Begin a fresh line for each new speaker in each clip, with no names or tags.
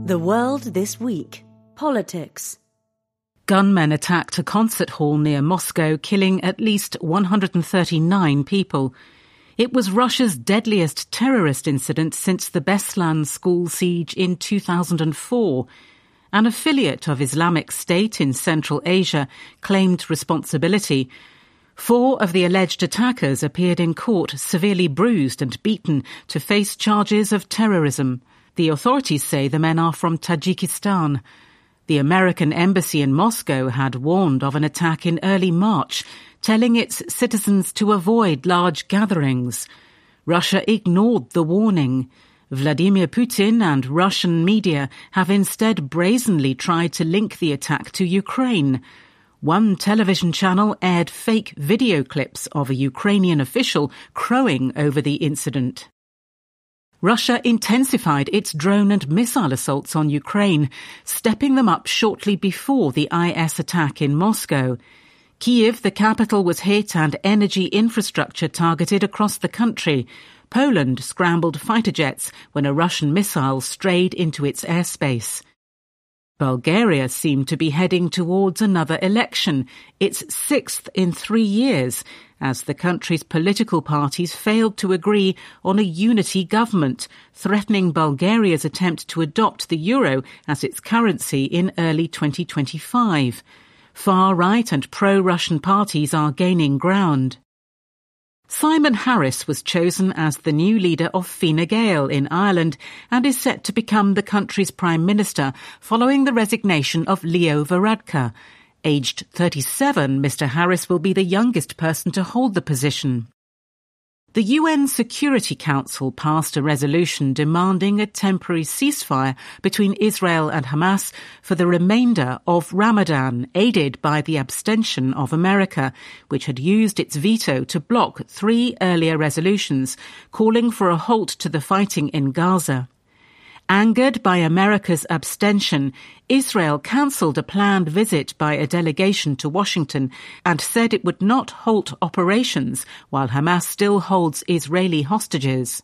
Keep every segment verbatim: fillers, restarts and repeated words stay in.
The World This Week. Politics.
Gunmen attacked a concert hall near Moscow, killing at least one hundred thirty-nine people. It was Russia's deadliest terrorist incident since the Beslan school siege in two thousand four. An affiliate of Islamic State in Central Asia claimed responsibility. Four of the alleged attackers appeared in court severely bruised and beaten to face charges of terrorism. The authorities say the men are from Tajikistan. The American embassy in Moscow had warned of an attack in early March, telling its citizens to avoid large gatherings. Russia ignored the warning. Vladimir Putin and Russian media have instead brazenly tried to link the attack to Ukraine. One television channel aired fake video clips of a Ukrainian official crowing over the incident. Russia intensified its drone and missile assaults on Ukraine, stepping them up shortly before the I S attack in Moscow. Kyiv, the capital, was hit and energy infrastructure targeted across the country. Poland scrambled fighter jets when a Russian missile strayed into its airspace. Bulgaria seemed to be heading towards another election, its sixth in three years, as the country's political parties failed to agree on a unity government, threatening Bulgaria's attempt to adopt the euro as its currency in early twenty twenty-five. Far-right and pro-Russian parties are gaining ground. Simon Harris was chosen as the new leader of Fine Gael in Ireland and is set to become the country's Prime Minister following the resignation of Leo Varadkar. Aged thirty-seven, Mr Harris will be the youngest person to hold the position. The U N Security Council passed a resolution demanding a temporary ceasefire between Israel and Hamas for the remainder of Ramadan, aided by the abstention of America, which had used its veto to block three earlier resolutions calling for a halt to the fighting in Gaza. Angered by America's abstention, Israel cancelled a planned visit by a delegation to Washington and said it would not halt operations while Hamas still holds Israeli hostages.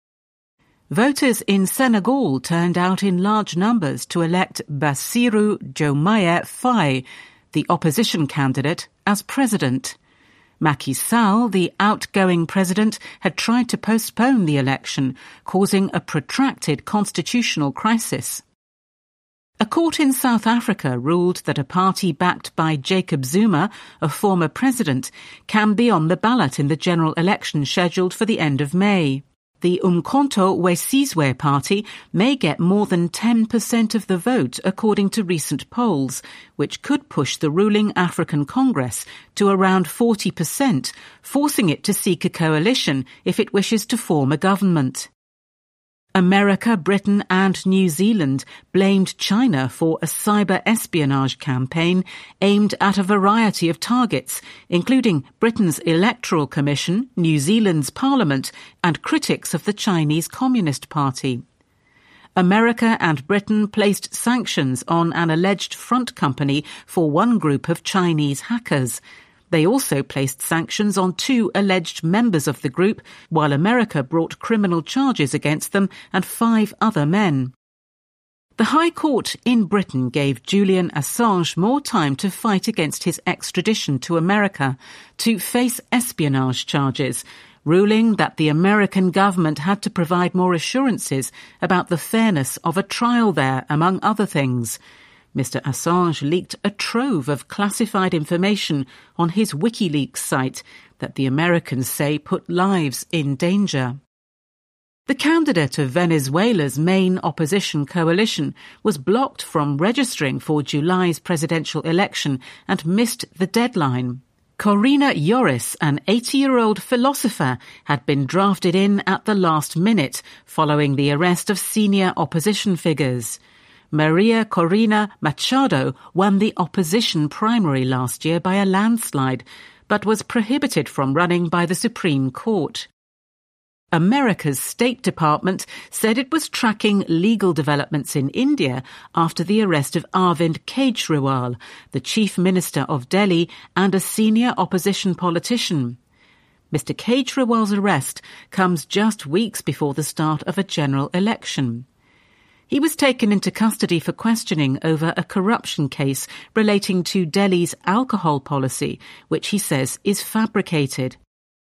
Voters in Senegal turned out in large numbers to elect Bassirou Diomaye Faye, the opposition candidate, as president. Macky Sall, the outgoing president, had tried to postpone the election, causing a protracted constitutional crisis. A court in South Africa ruled that a party backed by Jacob Zuma, a former president, can be on the ballot in the general election scheduled for the end of May. The Umkhonto we Sizwe party may get more than ten percent of the vote according to recent polls, which could push the ruling African Congress to around forty percent, forcing it to seek a coalition if it wishes to form a government. America, Britain and New Zealand blamed China for a cyber espionage campaign aimed at a variety of targets, including Britain's Electoral Commission, New Zealand's Parliament and critics of the Chinese Communist Party. America and Britain placed sanctions on an alleged front company for one group of Chinese hackers. They also placed sanctions on two alleged members of the group, while America brought criminal charges against them and five other men. The High Court in Britain gave Julian Assange more time to fight against his extradition to America to face espionage charges, ruling that the American government had to provide more assurances about the fairness of a trial there, among other things. Mister Assange leaked a trove of classified information on his WikiLeaks site that the Americans say put lives in danger. The candidate of Venezuela's main opposition coalition was blocked from registering for July's presidential election and missed the deadline. Corina Yoris, an eighty-year-old philosopher, had been drafted in at the last minute following the arrest of senior opposition figures. Maria Corina Machado won the opposition primary last year by a landslide, but was prohibited from running by the Supreme Court. America's State Department said it was tracking legal developments in India after the arrest of Arvind Kejriwal, the chief minister of Delhi and a senior opposition politician. Mister Kejriwal's arrest comes just weeks before the start of a general election. He was taken into custody for questioning over a corruption case relating to Delhi's alcohol policy, which he says is fabricated.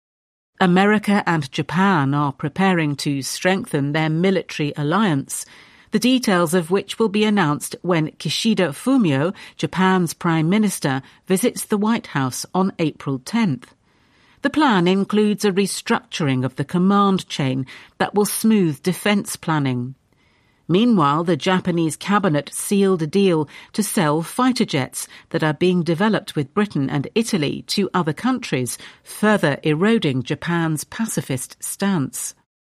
America and Japan are preparing to strengthen their military alliance, the details of which will be announced when Kishida Fumio, Japan's Prime Minister, visits the White House on April tenth. The plan includes a restructuring of the command chain that will smooth defence planning. Meanwhile, the Japanese cabinet sealed a deal to sell fighter jets that are being developed with Britain and Italy to other countries, further eroding Japan's pacifist stance.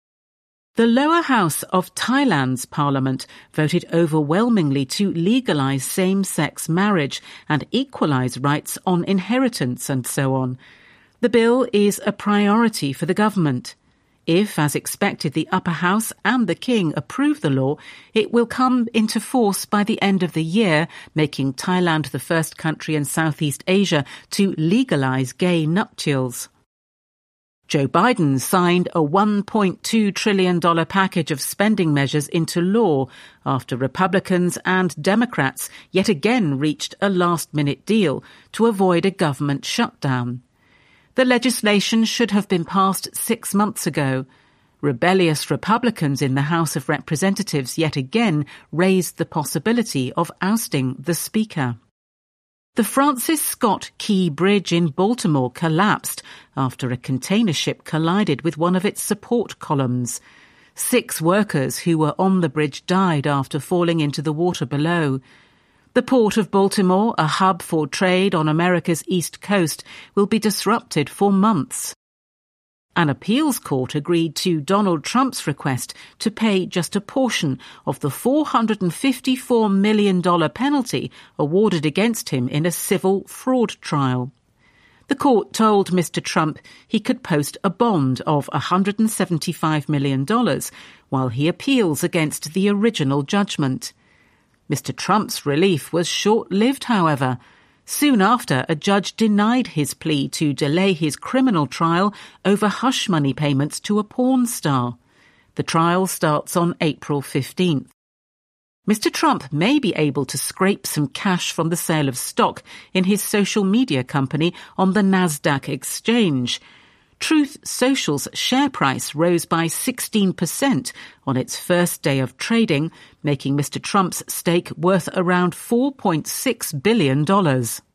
The lower house of Thailand's parliament voted overwhelmingly to legalise same-sex marriage and equalise rights on inheritance and so on. The bill is a priority for the government. If, as expected, the upper house and the king approve the law, it will come into force by the end of the year, making Thailand the first country in Southeast Asia to legalise gay nuptials. Joe Biden signed a one point two trillion dollars package of spending measures into law after Republicans and Democrats yet again reached a last-minute deal to avoid a government shutdown. The legislation should have been passed six months ago. Rebellious Republicans in the House of Representatives yet again raised the possibility of ousting the Speaker. The Francis Scott Key Bridge in Baltimore collapsed after a container ship collided with one of its support columns. Six workers who were on the bridge died after falling into the water below. The Port of Baltimore, a hub for trade on America's East Coast, will be disrupted for months. An appeals court agreed to Donald Trump's request to pay just a portion of the four hundred fifty-four million dollars penalty awarded against him in a civil fraud trial. The court told Mister Trump he could post a bond of one hundred seventy-five million dollars while he appeals against the original judgment. Mister Trump's relief was short-lived, however. Soon after, a judge denied his plea to delay his criminal trial over hush money payments to a porn star. The trial starts on April fifteenth. Mister Trump may be able to scrape some cash from the sale of stock in his social media company on the Nasdaq exchange. Truth Social's share price rose by sixteen percent on its first day of trading, making Mister Trump's stake worth around four point six billion dollars.